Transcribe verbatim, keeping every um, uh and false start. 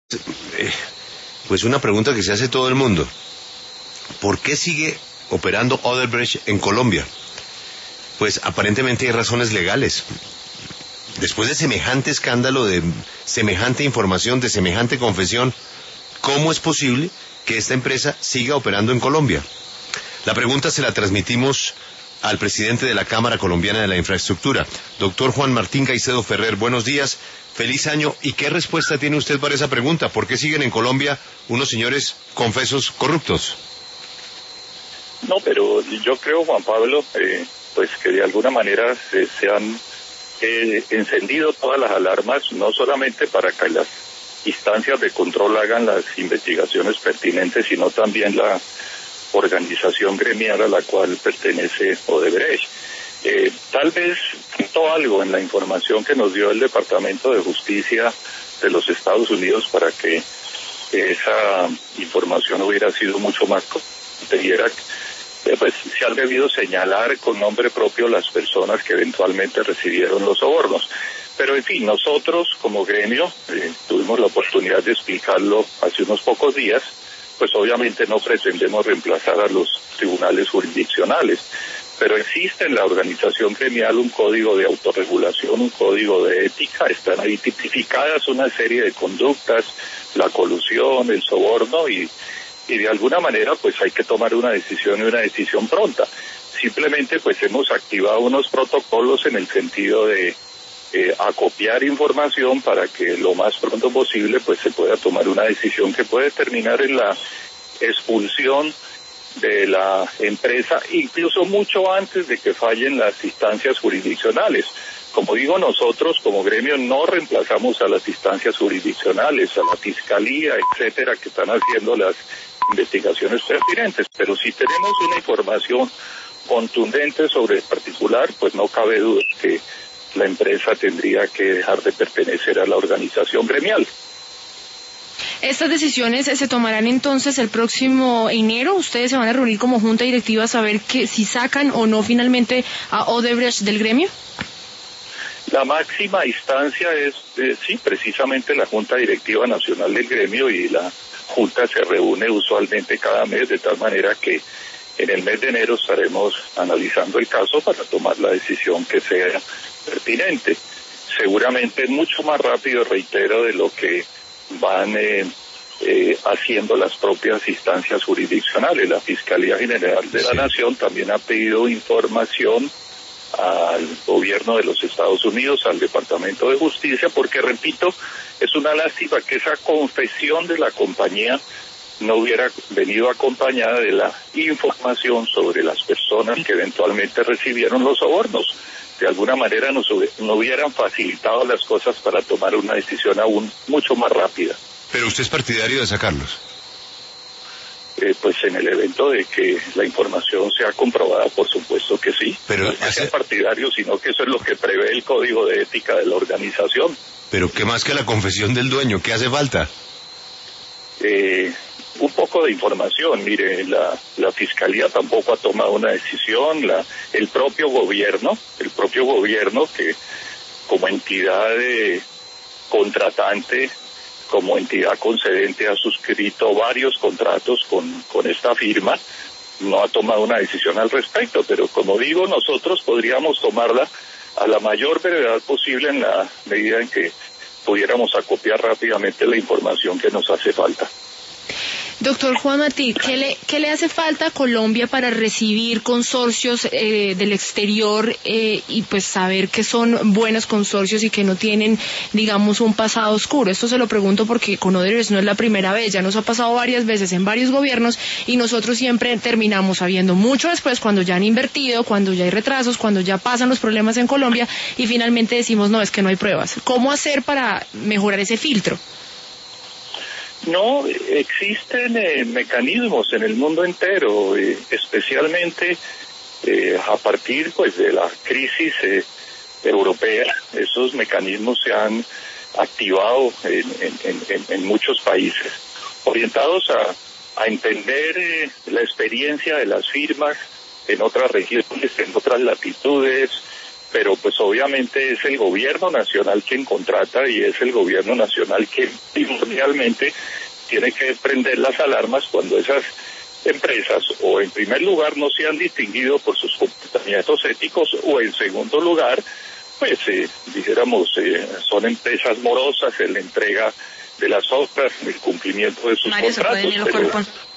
Eh, pues una pregunta que se hace todo el mundo. ¿Por qué sigue operando Odebrecht en Colombia? Pues aparentemente hay razones legales. Después de semejante escándalo, de semejante información, de semejante confesión, ¿cómo es posible que esta empresa siga operando en Colombia? La pregunta se la transmitimos al presidente de la Cámara Colombiana de la Infraestructura, doctor Juan Martín Caicedo Ferrer. Buenos días, feliz año. ¿Y qué respuesta tiene usted para esa pregunta? ¿Por qué siguen en Colombia unos señores confesos corruptos? No, pero yo creo, Juan Pablo, eh, pues que de alguna manera se, se han eh, encendido todas las alarmas, no solamente para que las instancias de control hagan las investigaciones pertinentes, sino también la organización gremial a la cual pertenece Odebrecht. Eh, tal vez faltó algo en la información que nos dio el Departamento de Justicia de los Estados Unidos para que esa información hubiera sido mucho más completa. Eh, pues se han debido señalar con nombre propio las personas que eventualmente recibieron los sobornos. Pero en fin, nosotros como gremio eh, tuvimos la oportunidad de explicarlo hace unos pocos días. Pues obviamente no pretendemos reemplazar a los tribunales jurisdiccionales, pero existe en la organización gremial un código de autorregulación, un código de ética, están ahí tipificadas una serie de conductas, la colusión, el soborno, y, y de alguna manera pues hay que tomar una decisión y una decisión pronta. Simplemente pues hemos activado unos protocolos en el sentido de Eh, acopiar información para que lo más pronto posible pues se pueda tomar una decisión que puede terminar en la expulsión de la empresa, incluso mucho antes de que fallen las instancias jurisdiccionales. Como digo, nosotros como gremio no reemplazamos a las instancias jurisdiccionales, a la fiscalía, etcétera, que están haciendo las investigaciones pertinentes, pero si tenemos una información contundente sobre el particular, pues no cabe duda que la empresa tendría que dejar de pertenecer a la organización gremial. ¿Estas decisiones se tomarán entonces el próximo enero? ¿Ustedes se van a reunir como junta directiva a saber que si sacan o no finalmente a Odebrecht del gremio? La máxima instancia es, eh, sí, precisamente la Junta Directiva Nacional del Gremio, y la Junta se reúne usualmente cada mes, de tal manera que en el mes de enero estaremos analizando el caso para tomar la decisión que sea pertinente. Seguramente mucho más rápido, reitero, de lo que van eh, eh, haciendo las propias instancias jurisdiccionales. La Fiscalía General de la sí. Nación también ha pedido información al gobierno de los Estados Unidos, al Departamento de Justicia, porque, repito, es una lástima que esa confesión de la compañía no hubiera venido acompañada de la información sobre las personas que eventualmente recibieron los sobornos. De alguna manera nos, nos hubieran facilitado las cosas para tomar una decisión aún mucho más rápida. ¿Pero usted es partidario de sacarlos? Eh, pues en el evento de que la información sea comprobada, por supuesto que sí. Pero no hace... es partidario, sino que eso es lo que prevé el Código de Ética de la organización. ¿Pero qué más que la confesión del dueño? ¿Qué hace falta? Eh... Un poco de información. Mire, la, la Fiscalía tampoco ha tomado una decisión, la, el propio gobierno, el propio gobierno que como entidad de contratante, como entidad concedente ha suscrito varios contratos con, con esta firma, no ha tomado una decisión al respecto, pero como digo, nosotros podríamos tomarla a la mayor brevedad posible en la medida en que pudiéramos acopiar rápidamente la información que nos hace falta. Doctor Juan Martín, ¿qué le, qué le hace falta a Colombia para recibir consorcios eh, del exterior eh, y pues saber que son buenos consorcios y que no tienen, digamos, un pasado oscuro? Esto se lo pregunto porque con Odebrecht no es la primera vez, ya nos ha pasado varias veces en varios gobiernos y nosotros siempre terminamos sabiendo mucho después cuando ya han invertido, cuando ya hay retrasos, cuando ya pasan los problemas en Colombia y finalmente decimos, no, es que no hay pruebas. ¿Cómo hacer para mejorar ese filtro? No, existen eh, mecanismos en el mundo entero, eh, especialmente eh, a partir pues de la crisis eh, europea. Esos mecanismos se han activado en, en, en, en muchos países, orientados a, a entender eh, la experiencia de las firmas en otras regiones, en otras latitudes, pero pues obviamente es el gobierno nacional quien contrata y es el gobierno nacional quien primordialmente tiene que prender las alarmas cuando esas empresas o en primer lugar no se han distinguido por sus comportamientos éticos o en segundo lugar pues eh, dijéramos eh, son empresas morosas en la entrega de las obras, el cumplimiento de sus Mario, contratos. ¿se pueden ir los pero, cuerpos?